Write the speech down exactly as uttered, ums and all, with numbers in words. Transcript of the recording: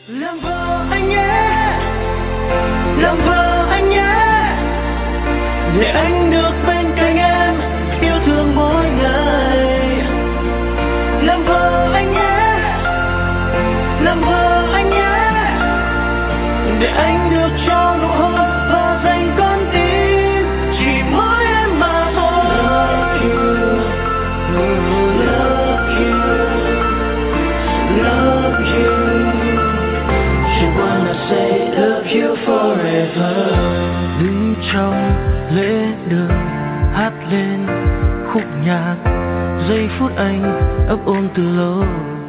Làm vợ anh nhé, làm vợ anh nhé, để anh được bên cạnh em yêu thương mỗi ngày. Làm vợ anh nhé, làm vợ anh nhé, để anh được cho nụ hôn và dành con tim chỉ mỗi em mà thôi. Love you, love you, love you. She wanna say love you forever. Đứng trong lễ đường hát lên khúc nhạc, giây phút anh ấp ôm từ lâu.